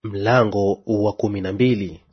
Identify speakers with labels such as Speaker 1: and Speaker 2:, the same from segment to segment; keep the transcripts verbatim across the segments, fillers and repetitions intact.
Speaker 1: Mlango wa kumi na mbili.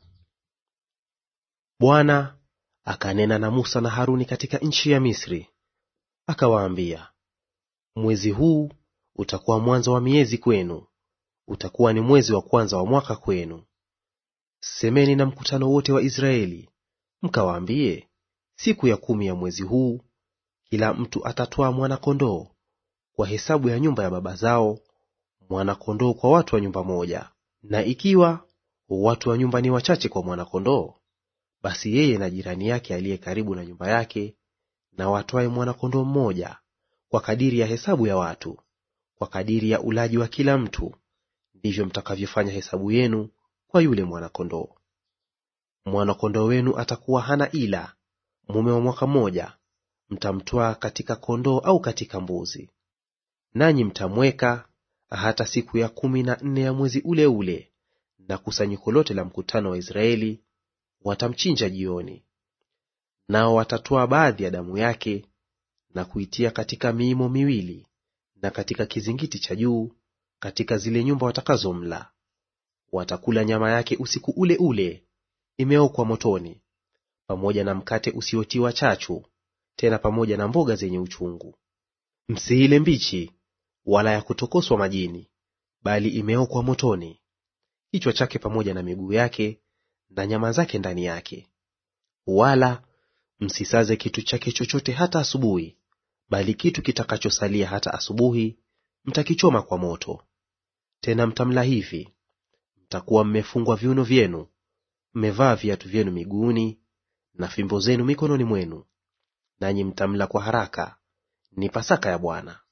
Speaker 1: Bwana akanena na Musa na Haruni katika nchi ya Misri, akawaambia, mwezi huu utakuwa mwanzo wa miezi kwenu, utakuwa ni mwezi wa kwanza wa mwaka kwenu. Semeni na mkutano wote wa Israeli, mkawaambie, siku ya kumi ya mwezi huu kila mtu atatwaa mwana-kondoo kwa hesabu ya nyumba ya baba zao, mwana-kondoo kwa watu wa nyumba moja. Na ikiwa watu wa nyumba ni wachache kwa mwana-kondoo, basi yeye na jirani yake aliye karibu na nyumba yake na watwae mwana-kondoo mmoja kwa kadiri ya hesabu ya watu, kwa kadiri ya ulaji wa kila mtu, ndivyo mtakavyofanya hesabu yenu kwa yule mwana-kondoo. Mwana-kondoo wenu atakuwa hana ila, mume wa mwaka mmoja, mtamtwaa katika kondoo au katika mbuzi. Nanyi mtamweka hata siku ya kumi na nne ya mwezi ule ule, na kusanyiko lote la mkutano wa Israeli watamchinja jioni. Nao watatwaa baadhi ya damu yake na kuitia katika miimo miwili na katika kizingiti cha juu katika zile nyumba watakazomla. Watakula nyama yake usiku ule ule, imeokwa motoni, pamoja na mkate usiotiwa chachu, tena pamoja na mboga zenye uchungu. Msiile mbichi wala ya kutokoswa majini, bali imeokwa motoni, kichwa chake pamoja na miguu yake na nyama zake ndani yake. Wala msisaze kitu chake chochote hata asubuhi, bali kitu kitakachosalia hata asubuhi mtakichoma kwa moto. Tena mtamla hivi: mtakuwa mmefungwa viuno vyenu, mmevaa viatu vyenu miguuni, na fimbo zenu mikononi mwenu, nanyi mtamla kwa haraka; ni Pasaka ya Bwana.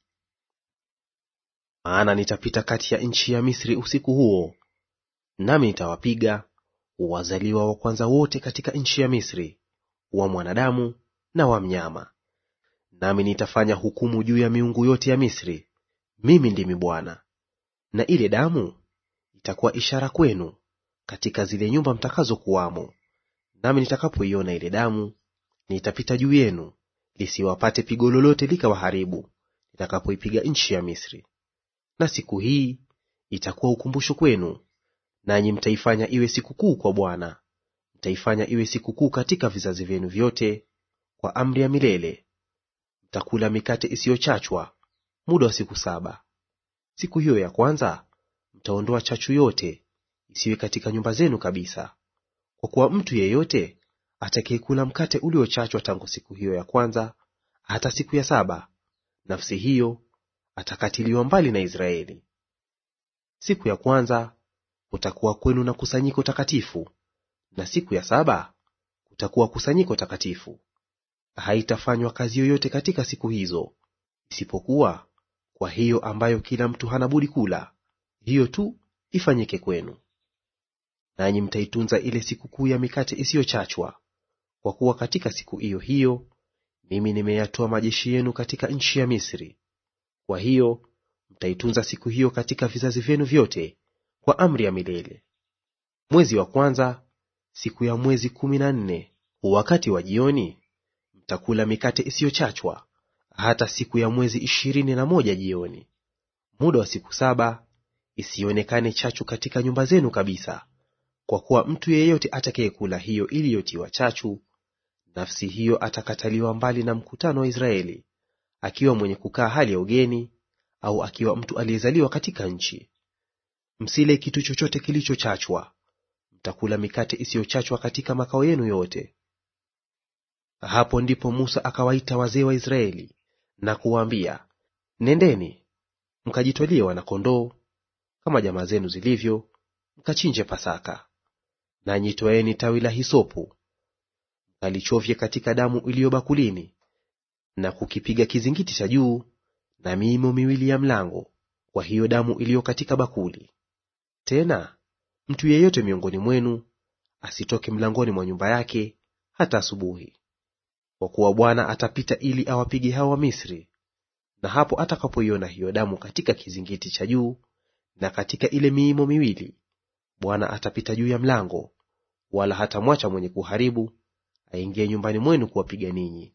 Speaker 1: Maana nitapita kati ya nchi ya Misri usiku huo, nami nitawapiga wazaliwa wa kwanza wote katika nchi ya Misri, wa mwanadamu na wa mnyama. Nami nitafanya hukumu juu ya miungu yote ya Misri. Mimi ndimi Bwana. Na ile damu itakuwa ishara kwenu katika zile nyumba mtakazokuwamo. Nami nitakapoiona ile damu, nitapita juu yenu, lisiwapate pigo lolote likawaharibu, nitakapoipiga nchi ya Misri. Na siku hii itakuwa ukumbusho kwenu, nanyi mtaifanya iwe sikukuu kwa Bwana. Mtaifanya iwe sikukuu katika vizazi vyenu vyote, kwa amri ya milele. Mtakula mikate isiyochachwa muda wa siku saba. Siku hiyo ya kwanza mtaondoa chachu yote, isiwe katika nyumba zenu kabisa. Kwa kuwa mtu yeyote atakayekula mkate uliochachwa tangu siku hiyo ya kwanza hata siku ya saba, nafsi hiyo atakatiliwa mbali na Israeli. Siku ya kwanza kutakuwa kwenu na kusanyiko takatifu, na siku ya saba kutakuwa kusanyiko takatifu. Haitafanywa kazi yoyote katika siku hizo, isipokuwa kwa hiyo ambayo kila mtu hana budi kula, hiyo tu ifanyike kwenu. Nanyi mtaitunza ile sikukuu ya mikate isiyochachwa, kwa kuwa katika siku hiyo hiyo mimi nimeyatoa majeshi yenu katika nchi ya Misri. Kwa hiyo mtaitunza siku hiyo katika vizazi vyenu vyote, kwa amri ya milele. Mwezi wa kwanza, siku ya mwezi kumi na nne, wakati wa jioni, mtakula mikate isiyochachwa hata siku ya mwezi ishirini na moja jioni. Muda wa siku saba isionekane chachu katika nyumba zenu kabisa, kwa kuwa mtu yeyote atakayekula hiyo iliyotiwa chachu, nafsi hiyo atakataliwa mbali na mkutano wa Israeli, akiwa mwenye kukaa hali ya ugeni, au akiwa mtu aliyezaliwa katika nchi. Msile kitu chochote kilichochachwa; mtakula mikate isiyochachwa katika makao yenu yote. Hapo ndipo Musa akawaita wazee wa Israeli na kuwaambia, nendeni mkajitwalie wana-kondoo kama jamaa zenu zilivyo, mkachinje Pasaka. Nanyi twaeni tawi la hisopu, mkalichovye katika damu iliyo bakulini, na kukipiga kizingiti cha juu na miimo miwili ya mlango kwa hiyo damu iliyo katika bakuli. Tena mtu yeyote miongoni mwenu asitoke mlangoni mwa nyumba yake hata asubuhi, kwa kuwa Bwana atapita ili awapige hao wa Misri. Na hapo atakapoiona hiyo damu katika kizingiti cha juu na katika ile miimo miwili, Bwana atapita juu ya mlango, wala hatamwacha mwenye kuharibu aingie nyumbani mwenu kuwapiga ninyi.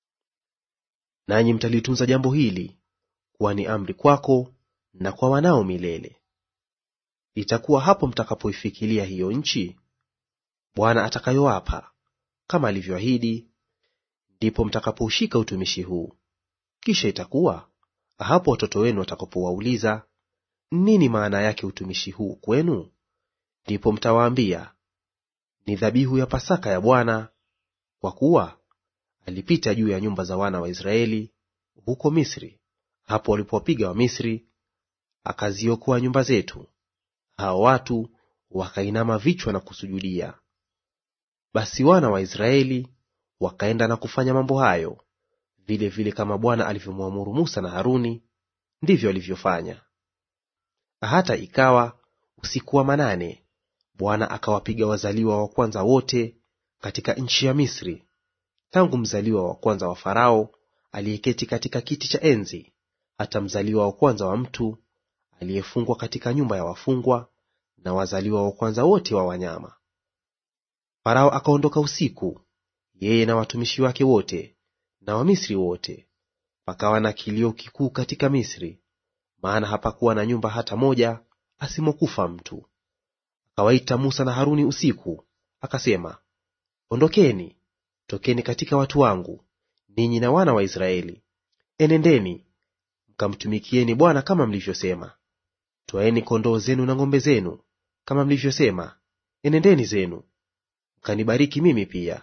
Speaker 1: Nanyi mtalitunza jambo hili kuwa ni amri kwako na kwa wanao milele. itakuwa hapo mtakapoifikilia hiyo nchi Bwana atakayowapa, kama alivyoahidi, ndipo mtakapoushika utumishi huu. Kisha itakuwa hapo watoto wenu watakapowauliza, nini maana yake utumishi huu kwenu? Ndipo mtawaambia, ni dhabihu ya Pasaka ya Bwana, kwa kuwa alipita juu ya nyumba za wana wa Israeli huko Misri, hapo walipowapiga Wamisri, akaziokoa nyumba zetu. Hao watu wakainama vichwa na kusujudia. Basi wana wa Israeli wakaenda na kufanya mambo hayo vile vile kama Bwana alivyomwamuru Musa na Haruni, ndivyo alivyofanya. Hata ikawa usiku wa manane, Bwana akawapiga wazaliwa wa kwanza wote katika nchi ya Misri, tangu mzaliwa wa kwanza wa Farao aliyeketi katika kiti cha enzi, hata mzaliwa wa kwanza wa mtu aliyefungwa katika nyumba ya wafungwa, na wazaliwa wa kwanza wote wa wanyama. Farao akaondoka usiku, yeye na watumishi wake wote na Wamisri wote. Pakawa na kilio kikuu katika Misri, maana hapakuwa na nyumba hata moja asimokufa mtu. Akawaita Musa na Haruni usiku, akasema, ondokeni, tokeni katika watu wangu, ninyi na wana wa Israeli. Enendeni mkamtumikieni Bwana kama mlivyosema. Twaeni kondoo zenu na ng'ombe zenu kama mlivyosema, enendeni zenu, mkanibariki mimi pia.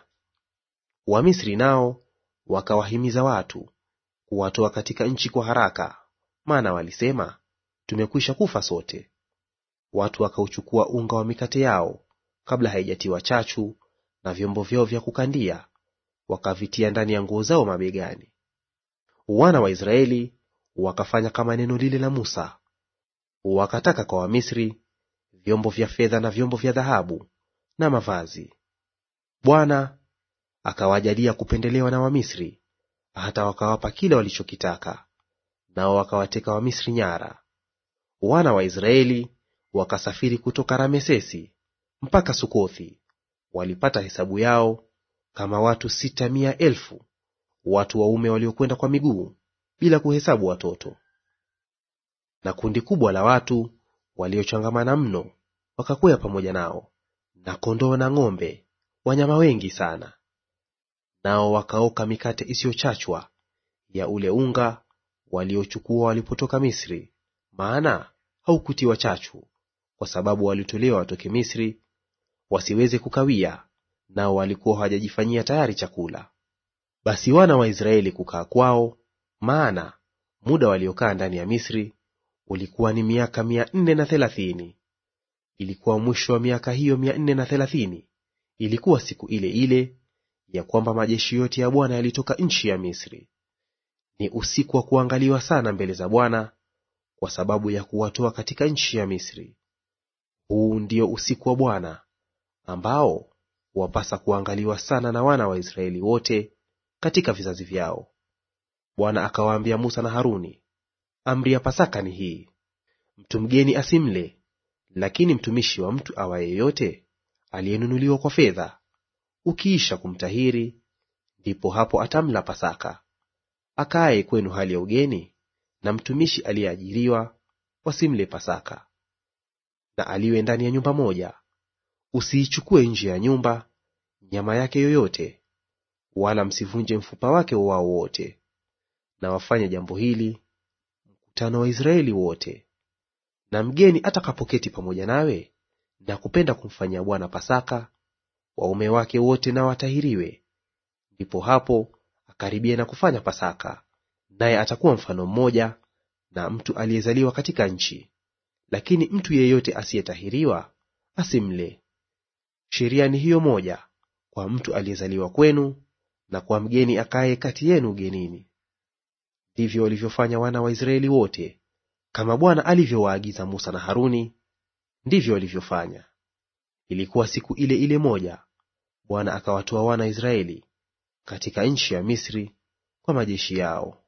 Speaker 1: Wamisri nao wakawahimiza watu kuwatoa katika nchi kwa haraka, maana walisema, tumekwisha kufa sote. Watu wakauchukua unga wa mikate yao kabla haijatiwa chachu, na vyombo vyao vya kukandia wakavitia ndani ya nguo zao mabegani. Wana wa Israeli wakafanya kama neno lile la Musa. Wakataka kwa Wamisri vyombo vya fedha na vyombo vya dhahabu na mavazi. Bwana akawajalia kupendelewa na Wamisri, hata wakawapa kile walichokitaka, nao wakawateka Wamisri nyara. Wana wa Israeli wakasafiri kutoka Ramesesi mpaka Sukothi, walipata hesabu yao kama watu sita mia elfu, watu waume waliokwenda kwa miguu, bila kuhesabu watoto. Na kundi kubwa la watu waliochangamana mno wakakwea pamoja nao, na kondoo na ng'ombe, wanyama wengi sana. Nao wakaoka mikate isiyochachwa ya ule unga waliochukua walipotoka Misri, maana haukutiwa chachu, kwa sababu walitolewa watoke Misri wasiweze kukawia, nao walikuwa hawajajifanyia tayari chakula. Basi wana wa Israeli kukaa kwao, maana muda waliokaa ndani ya Misri ulikuwa ni miaka mia nne na thelathini. Ilikuwa mwisho wa miaka hiyo mia nne na thelathini, ilikuwa siku ile ile ya kwamba majeshi yote ya Bwana yalitoka nchi ya Misri. Ni usiku wa kuangaliwa sana mbele za Bwana, kwa sababu ya kuwatoa katika nchi ya Misri. Huu ndio usiku wa Bwana, ambao wapasa kuangaliwa sana na wana wa Israeli wote katika vizazi vyao. Bwana akawaambia Musa na Haruni, amri ya Pasaka ni hii: mtu mgeni asimle, lakini mtumishi wa mtu awaye yote aliyenunuliwa kwa fedha, ukiisha kumtahiri, ndipo hapo atamla Pasaka. Akaaye kwenu hali ya ugeni na mtumishi aliyeajiriwa wasimle Pasaka. Na aliwe ndani ya nyumba moja, usiichukue nje ya nyumba nyama yake yoyote, wala msivunje mfupa wake wao wote. Na wafanye jambo hili mkutano wa Israeli wote. Na mgeni atakapoketi pamoja nawe na kupenda kumfanyia Bwana Pasaka, waume wake wote na watahiriwe, ndipo hapo akaribie na kufanya Pasaka, naye atakuwa mfano mmoja na mtu aliyezaliwa katika nchi. Lakini mtu yeyote asiyetahiriwa asimle. Sheria ni hiyo moja kwa mtu aliyezaliwa kwenu na kwa mgeni akaye kati yenu ugenini. Ndivyo walivyofanya wana wa Israeli wote, kama Bwana alivyowaagiza Musa na Haruni, ndivyo walivyofanya. Ilikuwa siku ile ile moja Bwana akawatoa wana wa Israeli katika nchi ya Misri kwa majeshi yao.